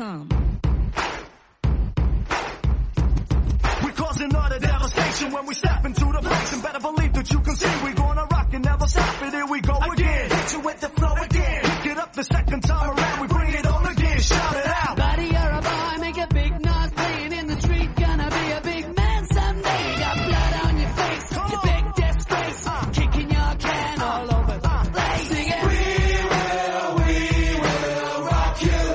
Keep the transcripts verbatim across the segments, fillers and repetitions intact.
com. We're causing utter devastation when we step into the place, and better believe that you can see we're gonna rock and never stop it. Here we go again. Hit you with the flow again. Pick it up the second time around. We bring it on again. Shout it out. Buddy, you're a boy. Make a big noise playing in the street. Gonna be a big man someday. You got blood on your face. Come you on. big disgrace. Uh. Kicking your can Uh. all over the Uh. place. Sing it. We will, we will rock you.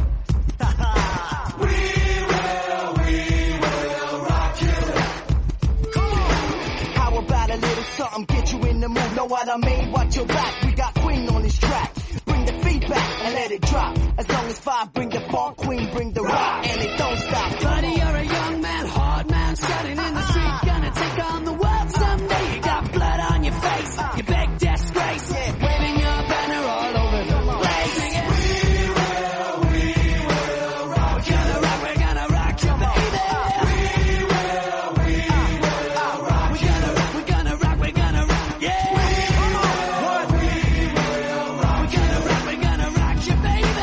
We will, we will rock you. Come on. How about a little something, get you in the mood? Know what I mean? Watch your back, we got Queen on this track. Bring the feedback and let it drop. As long as five bring the funk, Queen bring the rock, and it don't stop. Buddy, you're a young man, hard man, shouting in the street. Gonna take on the world someday. You got blood on your face. You big disgrace. Waving your banner all over the place. Sing it. We will, we will rock We're gonna rock, we're gonna rock you, baby. We will, we will rock We're gonna rock, we're gonna rock, we're gonna rock, yeah. Come on. We will rock We're gonna rock, we're gonna rock you, baby.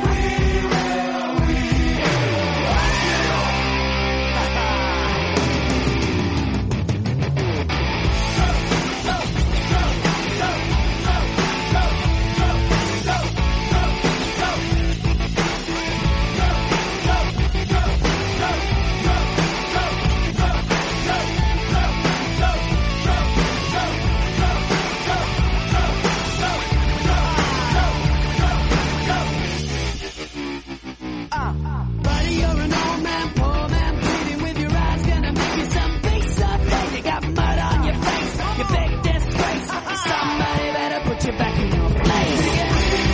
Buddy, you're an old man, poor man, pleading with your eyes. Gonna make you some face someday. You got mud on your face. You big disgrace. Somebody better put you back in your place. Yeah.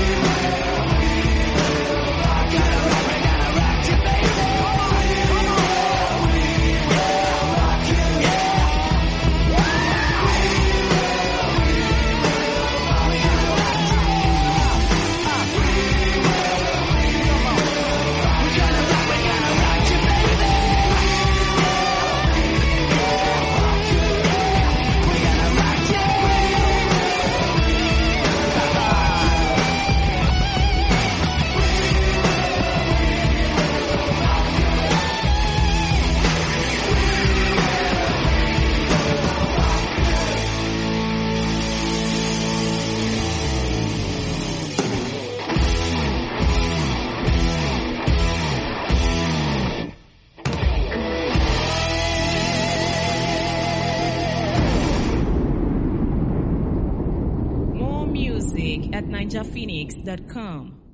We're gonna rock, we're gonna rock you, baby. We're gonna rock, we're gonna rock you, baby. We're gonna rock you. More music at ninja phoenix dot com.